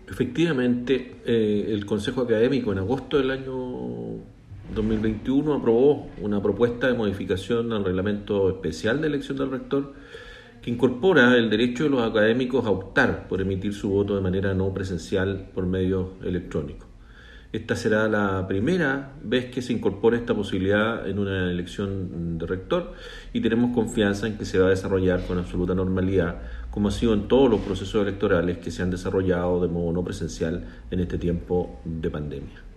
Efectivamente, el Consejo Académico en agosto del año 2021 aprobó una propuesta de modificación al reglamento especial de elección del rector que incorpora el derecho de los académicos a optar por emitir su voto de manera no presencial por medios electrónicos. Esta será la primera vez que se incorpora esta posibilidad en una elección de rector y tenemos confianza en que se va a desarrollar con absoluta normalidad, como ha sido en todos los procesos electorales que se han desarrollado de modo no presencial en este tiempo de pandemia.